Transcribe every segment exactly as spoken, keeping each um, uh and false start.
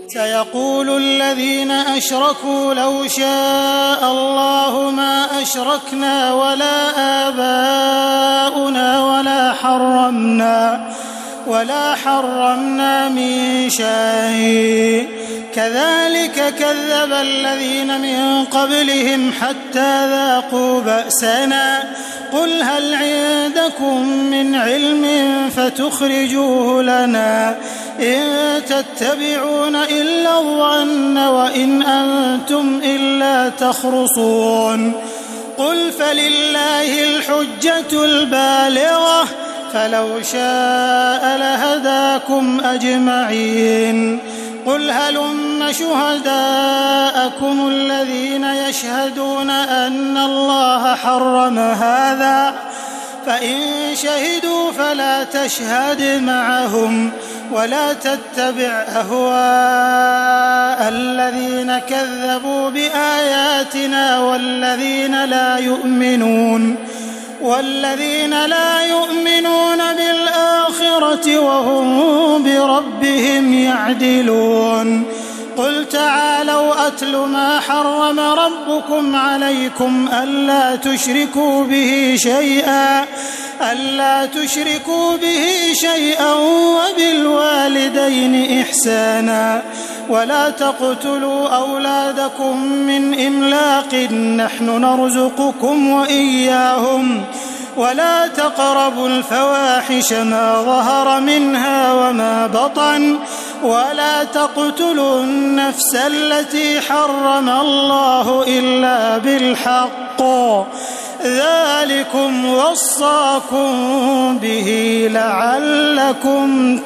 سيقول الذين أشركوا لو شاء الله ما أشركنا ولا آباؤنا ولا حرمنا ولا حرمنا من شيء كذلك كذب الذين من قبلهم حتى ذاقوا بأسنا قل هل عندكم من علم فتخرجوه لنا إن تتبعون إلا الظن وإن أنتم إلا تخرصون قل فلله الحجة البالغة فلو شاء لهداكم أجمعين قل هلم شهداءكم الذين يشهدون أن الله حرم هذا فإن شهدوا فلا تشهد معهم ولا تتبع أهواء الذين كذبوا بآياتنا والذين لا يؤمنون والذين لا يؤمنون بالآخرة وهم بربهم يعدلون قل تعالوا أتل ما حرم ربكم عليكم ألا تشركوا به شيئا ألا تشركوا به شيئا وبالوالدين إحسانا ولا تقتلوا أولادكم من إملاق نحن نرزقكم وإياهم ولا تقربوا الفواحش ما ظهر منها وما بطن ولا تقتلوا النفس التي حرم الله إلا بالحق ذلكم وصاكم به لعلكم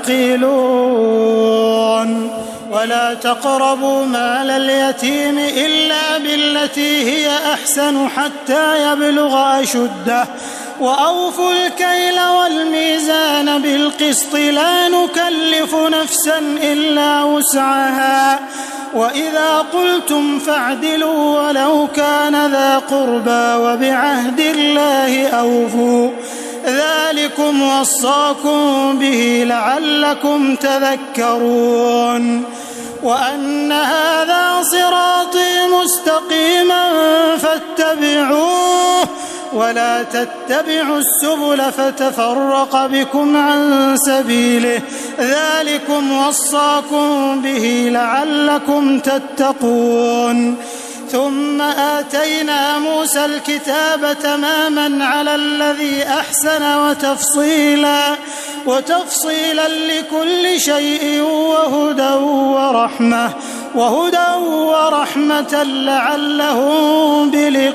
تعقلون ولا تقربوا مال اليتيم إلا بالتي هي أحسن حتى يبلغ أشده وأوفوا الكيل والميزان بالقسط لا نكلف نفسا إلا وسعها وإذا قلتم فاعدلوا ولو كان ذا قربى وبعهد الله أوفوا ذلكم وصاكم به لعلكم تذكرون وأن هذا صراطي مستقيما فاتبعوه ولا تتبعوا السبل فتفرق بكم عن سبيله ذلكم وصاكم به لعلكم تتقون ثم آتينا موسى الكتاب تماما على الذي أحسن وتفصيلا وتفصيلا لكل شيء وهدى ورحمة وهدى ورحمة لعلهم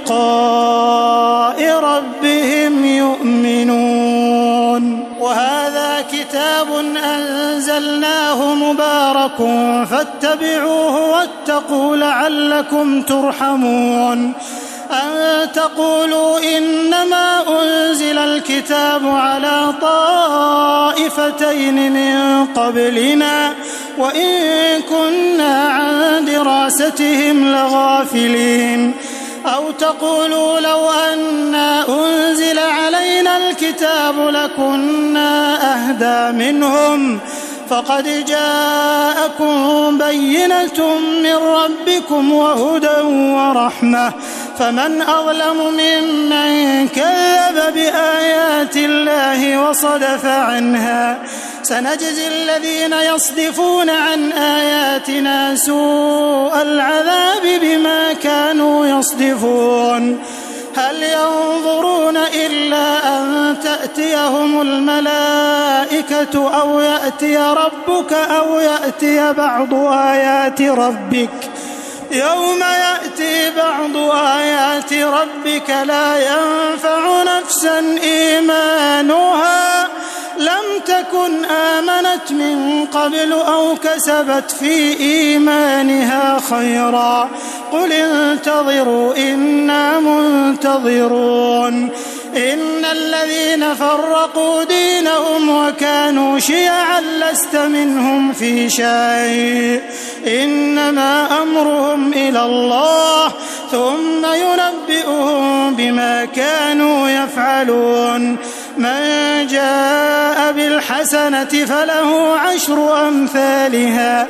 بلقاء ربهم يؤمنون وهذا كتاب أنزلناه مبارك فاتبعوه واتقوا لعلكم ترحمون أن تقولوا إنما أنزل الكتاب على طائفتين من قبلنا وإن كنا عن دراستهم لغافلين أو تقولوا لو أنا أنزل علينا الكتاب لكنا أهدى منهم فقد جاءكم بينة من ربكم وهدى ورحمة فمن أظلم ممن كذب بآيات الله وصدف عنها سنجزي الذين يصدفون عن آياتنا سوء العذاب بما كانوا يصدفون هل ينظرون إلا أن تأتيهم الملائكة أو يأتي ربك أو يأتي بعض آيات ربك يوم يأتي بعض آيات ربك لا ينفع نفسا إيمانها لم تكن آمنت من قبل أو كسبت في إيمانها خيرا قل انتظروا إنا منتظرون إن الذين فرقوا دينهم وكانوا شيعا لست منهم في شيء إنما أمرهم إلى الله ثم ينبئهم بما كانوا يفعلون من جاء بالحسنة فله عشر أمثالها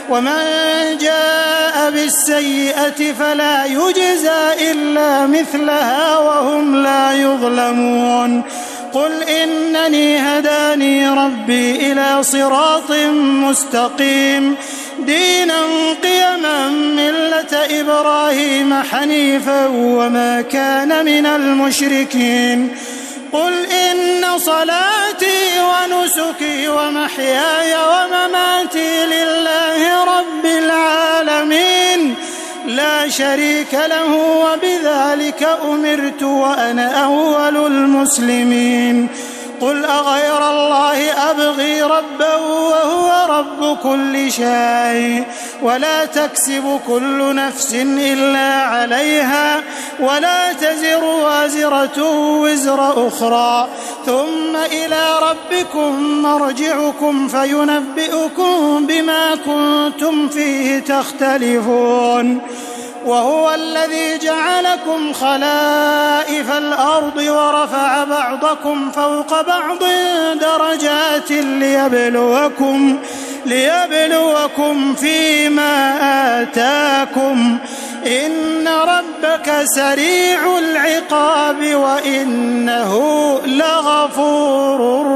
ومن جاء بالسيئة فلا يجزى إلا مثلها وهم لا يظلمون قل إنني هداني ربي إلى صراط مستقيم دينا قيما ملة إبراهيم حنيفا وما كان من المشركين قل إن صلاتي ونسكي ومحياي ومماتي لله رب العالمين لا شريك له وبذلك أمرت وأنا أول المسلمين قل أغير الله أبغي ربا وهو رب كل شيء ولا تكسب كل نفس إلا عليها ولا تزر وازرة وزر أخرى ثم إلى ربكم مرجعكم فينبئكم بما كنتم فيه تختلفون وهو الذي جعلكم خلائف الأرض ورفع بعضكم فوق بعض درجات ليبلوكم, ليبلوكم فيما آتاكم إن ربك سريع العقاب وإنه لغفور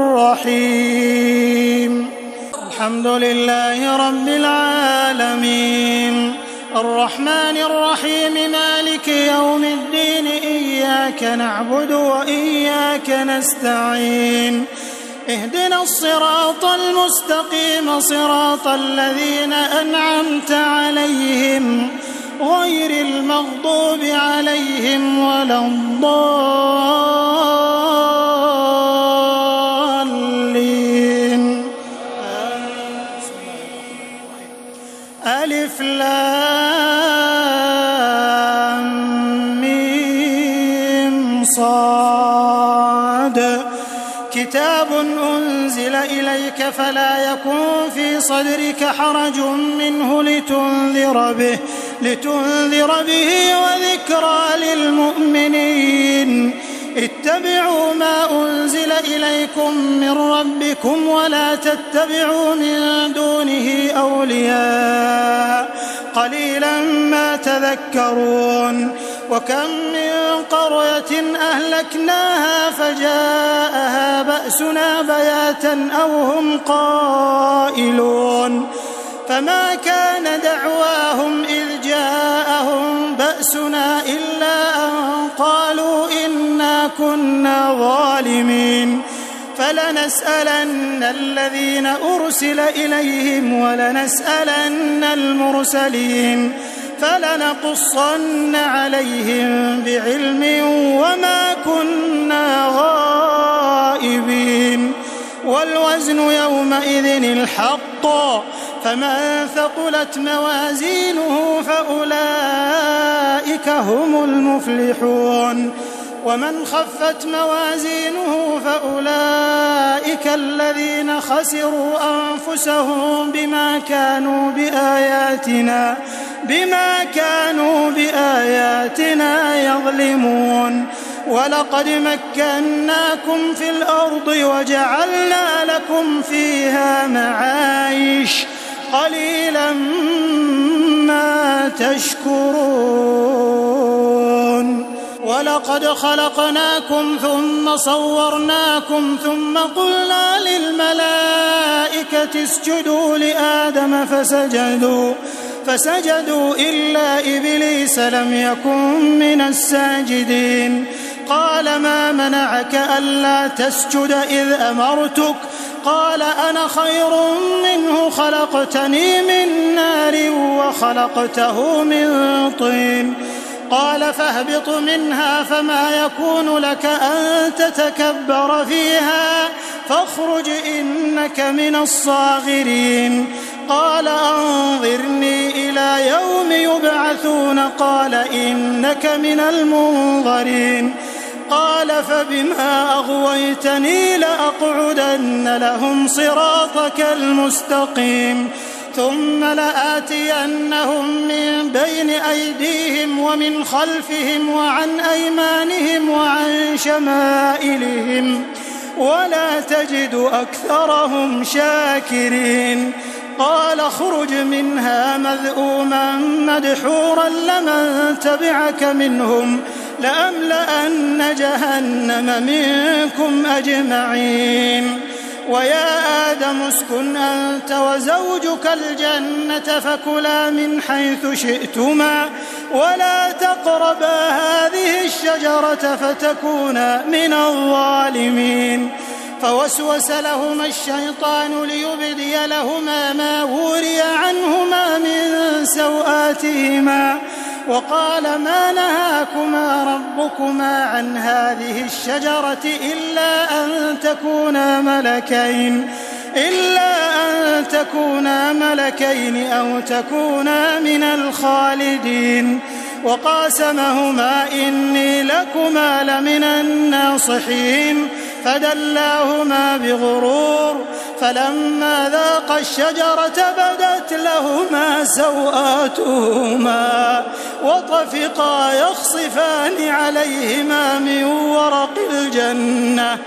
رحيم الحمد لله رب العالمين الرحمن الرحيم مالك يوم الدين إياك نعبد وإياك نستعين اهدنا الصراط المستقيم صراط الذين أنعمت عليهم غير المغضوب عليهم ولا الضالين ألف لام ميم صاد كتاب أنزل إليك فلا يكن في صدرك حرج منه لتنذر به لتنذر به وذكرى للمؤمنين اتبعوا ما أنزل إليكم من ربكم ولا تتبعوا من دونه أولياء قليلا ما تذكرون وكم من قرية أهلكناها فجاءها بأسنا بياتا أو هم قائلون فما كان دعواهم إذ جاءهم بأسنا إلا أن قالوا إنا كنا ظالمين فلنسألن الذين أرسل إليهم ولنسألن المرسلين فلنقصن عليهم بعلم وما كنا غائبين والوزن يومئذ الحق فمن ثقلت موازينه فأولئك هم المفلحون ومن خفت موازينه فأولئك الذين خسروا أنفسهم بما كانوا بآياتنا بما كانوا بآياتنا يظلمون ولقد مكناكم في الأرض وجعلنا لكم فيها معايش قليلا ما تشكرون ولقد خلقناكم ثم صورناكم ثم قلنا للملائكة اسجدوا لآدم فسجدوا فسجدوا إلا إبليس لم يكن من الساجدين قال ما منعك ألا تسجد إذ أمرتك قال أنا خير منه خلقتني من نار وخلقته من طين قال فاهبط منها فما يكون لك أن تتكبر فيها فاخرج إنك من الصاغرين قال أنظرني إلى يوم يبعثون قال إنك من المنظرين قال فبما أغويتني لأقعدن لهم صراطك المستقيم ثم لآتينهم من بين أيديهم ومن خلفهم وعن أيمانهم وعن شمائلهم ولا تجد أكثرهم شاكرين قال قال اخرج منها مذءوما مدحورا لمن تبعك منهم لأملأن جهنم منكم أجمعين. ويا آدم اسكن أنت وزوجك الجنة فكلا من حيث شئتما ولا تقربا هذه الشجرة فتكونا من الظالمين. فوسوس لهما الشيطان ليبدي لهما ما وري عنهما من سوآتهما وقال ما نهاكما ربكما عن هذه الشجرة إلا أن تكونا ملكين إلا أن تكونا ملكين أو تكونا من الخالدين. وقاسمهما إني لكما لمن الناصحين فدلاهما بغرور فلما ذاقا الشجرة بدت لهما سوآتهما وطفقا يخصفان عليهما من ورق الجنة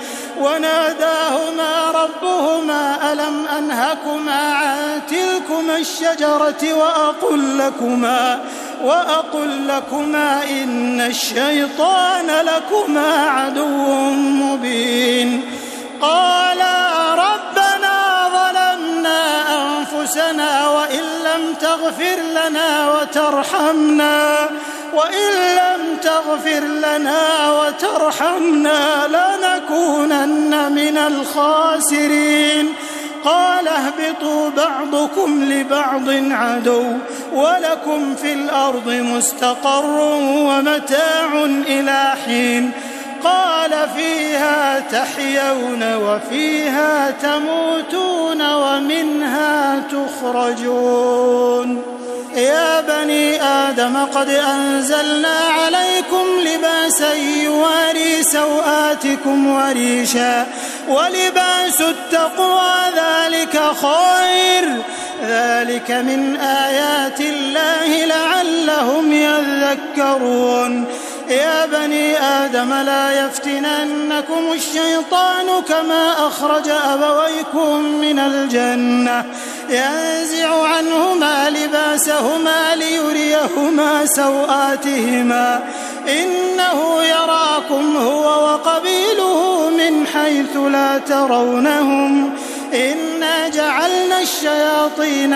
وناداهما ربهما ألم أنهكما عن تلكما الشجرة وأقل لكما وأقل لكما إن الشيطان لكما عدو مبين. قالا ربنا ظلمنا أنفسنا وإن لم تغفر لنا وترحمنا وإن لم تغفر لنا وترحمنا لنكونن من الخاسرين. قال اهبطوا بعضكم لبعض عدو ولكم في الأرض مستقر ومتاع إلى حين. قال فيها تحيون وفيها تموتون ومنها تخرجون. يا بني آدم قد أنزلنا عليكم لباسا يواري سوآتكم وريشا ولباس التقوى ذلك خير ذلك من آيات الله لعلهم يذكرون. يا بني آدم لا يفتننكم الشيطان كما أخرج أبويكم من الجنة ينزع عنهما لباسهما ليريهما سوآتهما إنه يراكم هو وقبيله من حيث لا ترونهم إنا جعلنا الشياطين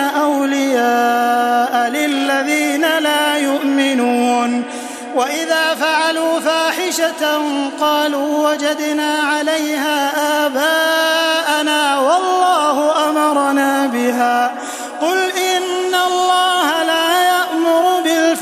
أولياء للذين لا يؤمنون. وإذا فعلوا فاحشة قالوا وجدنا عليها آباءنا والله أمرنا بها قل إن الله لا يأمر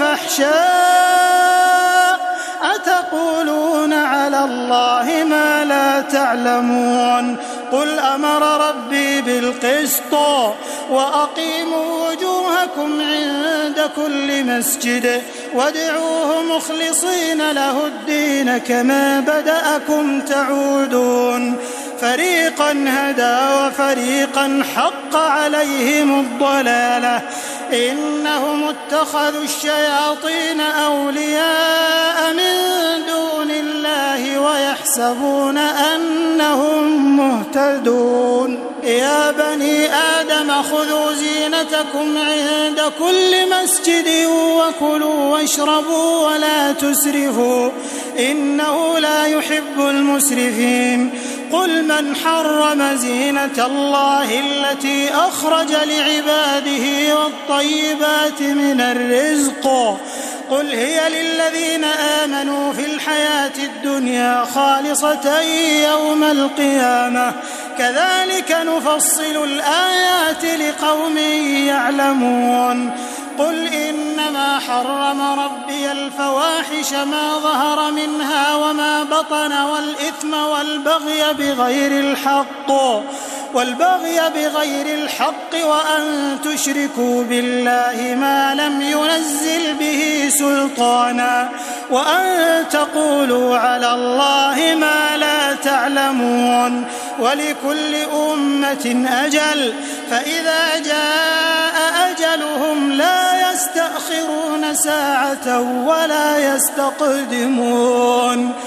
بالفحشاء أتقولون على الله ما لا تعلمون. قل أمر ربي بالقسط وأقيموا وجوهكم عند كل مسجد وادعوه مخلصين له الدين كما بدأكم تعودون. فريقا هدى وفريقا حق عليهم الضلالة إنهم اتخذوا الشياطين أولياء من دون الله ويحسبون أنهم مهتدون. يا بني آدم خذوا زينتكم عند كل مسجد وكلوا واشربوا ولا تسرفوا إنه لا يحب المسرفين. قل من حرم زينة الله التي أخرج لعباده والطيبات من الرزق قل هي للذين آمنوا في الحياة الدنيا خالصة يوم القيامة كذلك نفصل الآيات لقوم يعلمون. قل إنما حرم ربي الفواحش ما ظهر منها وما بطن والإثم والبغي بغير الحق والبغي بغير الحق وأن تشركوا بالله ما لم ينزل به سلطانا وأن تقولوا على الله ما لا تعلمون. ولكل أمة أجل فإذا جاء أجلهم لا يستأخرون ساعة ولا يستقدمون.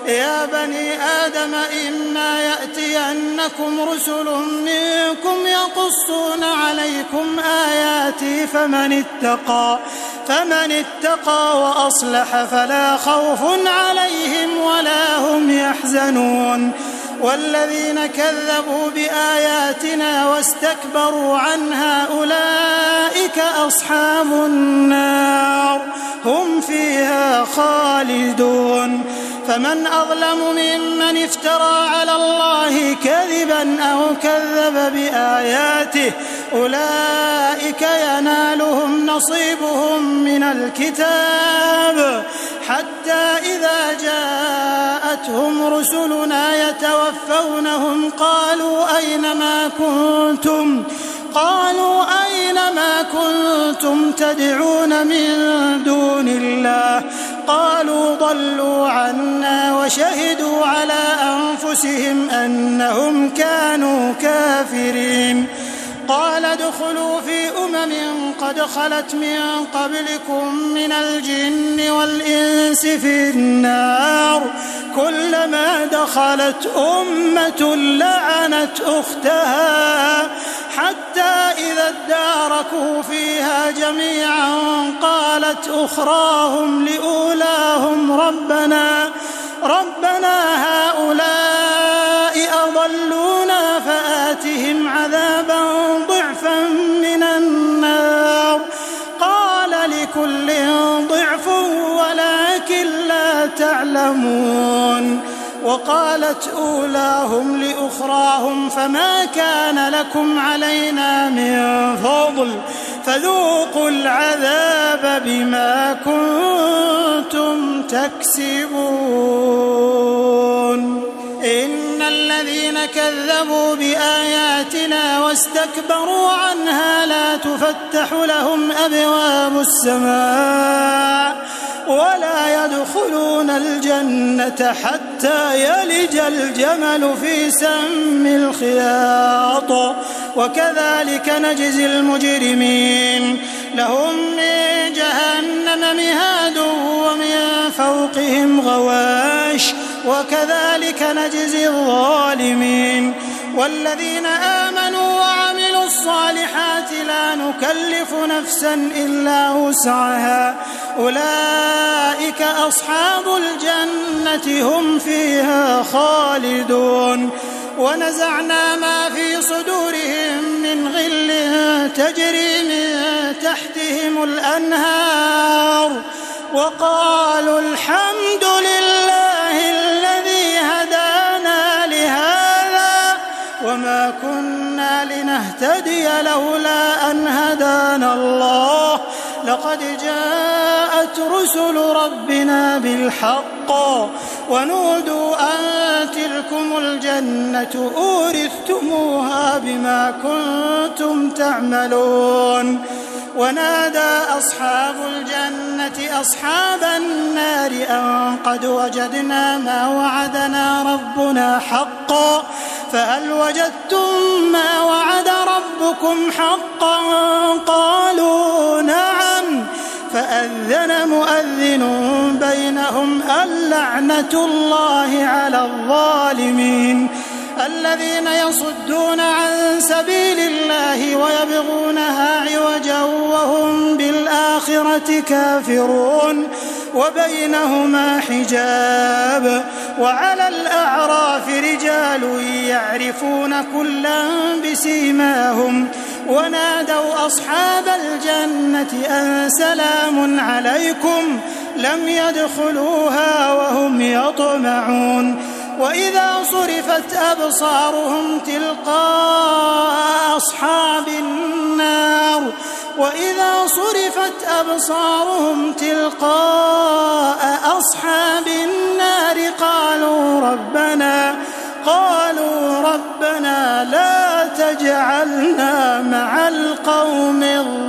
يا بني آدم إما يأتينكم رسل منكم يقصون عليكم آياتي فمن اتقى فمن اتقى وأصلح فلا خوف عليهم ولا هم يحزنون والذين كذبوا بآياتنا واستكبروا عنها أولئك أصحاب النار هم فيها خالدون فمن أظلم ممن افترى على الله كذبا أو كذب بآياته أولئك ينالهم نصيبهم من الكتاب حتى إذا جاءتهم رسلنا يتوفونهم قالوا أين ما كنتم قالوا أين ما كنتم تدعون من دون الله قالوا ضلوا عنا وشهدوا على أنفسهم أنهم كانوا كافرين قال ادخلوا في أمم قد خلت من قبلكم من الجن والإنس في النار كلما دخلت أمة لعنت أختها حتى إذا اداركوا فيها جميعا قالت أخراهم لأولاهم ربنا ربنا هؤلاء أضلونا فآتهم عذابا ضعفا من النار قال لكل ضعف ولكن لا تعلمون وقالت أولاهم لأخراهم فما كان لكم علينا من فضل فذوقوا العذاب بما كنتم تكسبون إن الذين كذبوا بآياتنا واستكبروا عنها لا تفتح لهم أبواب السماء ولا يدخلون الجنة حتى يلج الجمل في سم الخياط وكذلك نجزي المجرمين لهم من جهنم مهاد ومن فوقهم غواش وكذلك نجزي الظالمين والذين آمنوا وعملوا الصالحات لا نكلف نفسا إلا وسعها أولئك أصحاب الجنة هم فيها خالدون ونزعنا ما في صدورهم من غل تجري من تحتهم الأنهار وقالوا الحمد لله الذي هدانا لهذا وما كنا لنهتدي لولا أن هدانا الله لقد جاءت رسل ربنا بالحق ونودوا أن تلكم الجنة أورثتموها بما كنتم تعملون ونادى أصحاب الجنة أصحاب النار أن قد وجدنا ما وعدنا ربنا حقا فهل وجدتم ما وعد ربكم حقا قالوا نعم فأذن مؤذن بينهم اللعنة الله على الظالمين الذين يصدون عن سبيل الله ويبغونها عوجا وهم بالآخرة كافرون وبينهما حجاب وعلى الأعراف رجال يعرفون كلا بسيماهم ونادوا أصحاب الجنة أن سلام عليكم لم يدخلوها وهم يطمعون وإذا صرفت أبصارهم تلقاء أصحاب النار وإذا صرفت أبصارهم تلقاء أصحاب النار قالوا ربنا قالوا ربنا لا تجعلنا مع القوم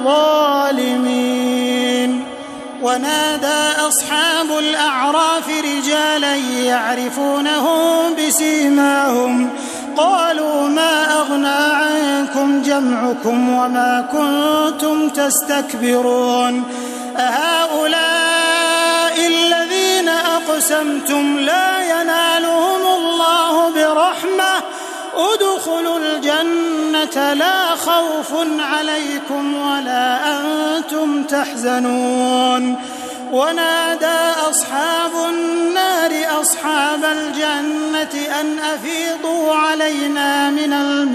الظالمين ونادى أصحاب الأعراف رجالا يعرفونهم بسيماهم قالوا ما أغنى عنكم جمعكم وما كنتم تستكبرون أهؤلاء الذين أقسموا أقسمتم لا ينالهم الله برحمة ادخلوا الجنة لا خوف عليكم ولا أنتم تحزنون. ونادى أصحاب النار أصحاب الجنة أن أفيضوا علينا من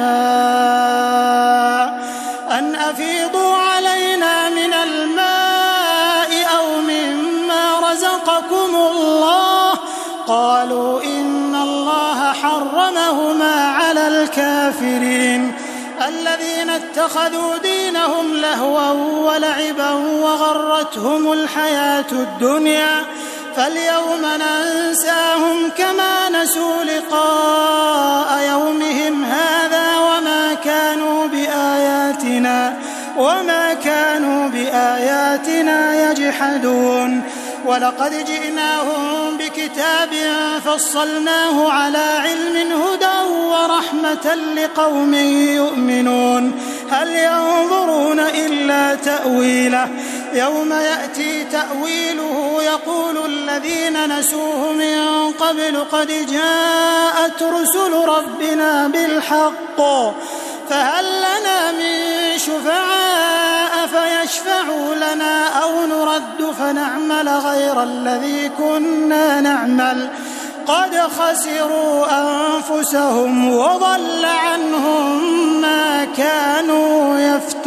الماء أن أفيضوا علينا من الماء أو مما رزقكم الله قالوا إن الله حرمهما على الكافرين الذين اتخذوا دينهم لهوا ولعبا وغرتهم الحياة الدنيا فاليوم ننساهم كما نسوا لقاء يومهم هذا وما كانوا بآياتنا وما كانوا بآياتنا يجحدون. ولقد جئناهم بكتاب فصلناه على علم هدى ورحمة لقوم يؤمنون هل ينظرون إلا تأويله يوم يأتي تأويله يقول الذين نسوه من قبل قد جاءت رسل ربنا بالحق فهل لنا من شفعاء فيشفعوا لنا أو نرد فنعمل غير الذي كنا نعمل قد خسروا أنفسهم وضل عنهم ما كانوا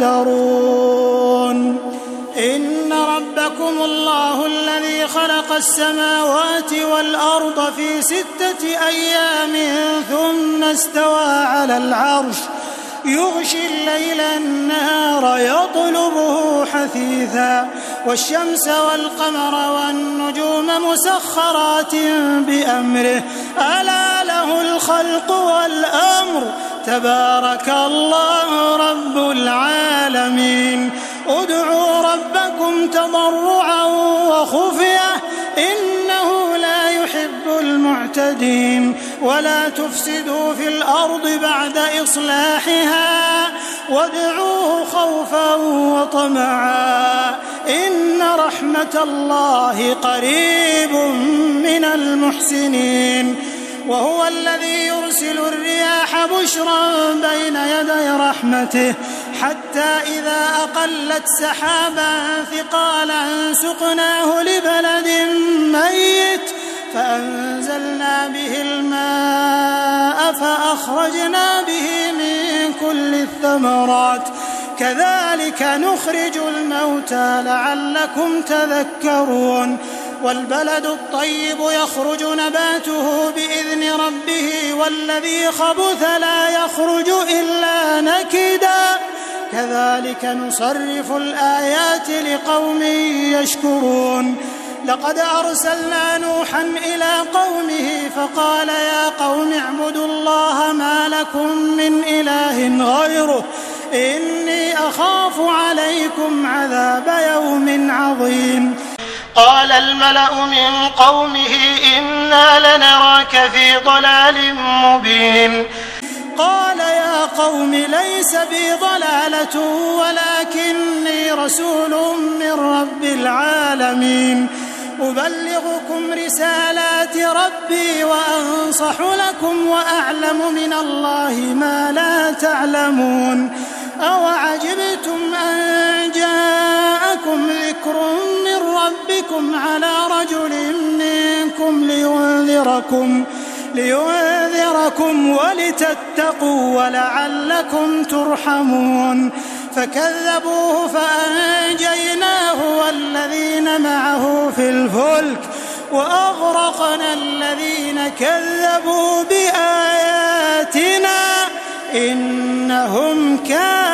يفترون. إن ربكم الله الذي خلق السماوات والأرض في ستة أيام ثم استوى على العرش يغشي الليل النهار يطلبه حثيثا والشمس والقمر والنجوم مسخرات بأمره ألا له الخلق والأمر تبارك الله رب العالمين. ادعوا ربكم تضرعا وخفية إنه لا يحب المعتدين ولا تفسدوا في الأرض بعد إصلاحها وادعوه خوفا وطمعا إن رحمة الله قريب من المحسنين. وهو الذي يرسل الرياح بشرا بين يدي رحمته حتى إذا أقلت سحابا ثقالا سقناه لبلد ميت فأنزلنا به الماء فأخرجنا به من كل الثمرات كذلك نخرج الموتى لعلكم تذكرون. والبلد الطيب يخرج نباته بإذن ربه والذي خبث لا يخرج إلا نكدا كذلك نصرف الآيات لقوم يشكرون. لقد أرسلنا نوحا إلى قومه فقال يا قوم اعبدوا الله ما لكم من إله غيره إني أخاف عليكم عذاب يوم عظيم. قال الملأ من قومه إنا لنراك في ضلال مبين. قال يا قوم ليس بي ضلالة ولكني رسول من رب العالمين أبلغكم رسالات ربي وأنصح لكم وأعلم من الله ما لا تعلمون. أوعجبتم أن جاءكم ذكر من ربكم على رجل منكم لينذركم لينذركم ولتتقوا ولعلكم ترحمون. فكذبوه فأنجيناه والذين معه في الفلك وأغرقنا الذين كذبوا بآياتنا إنهم كانوا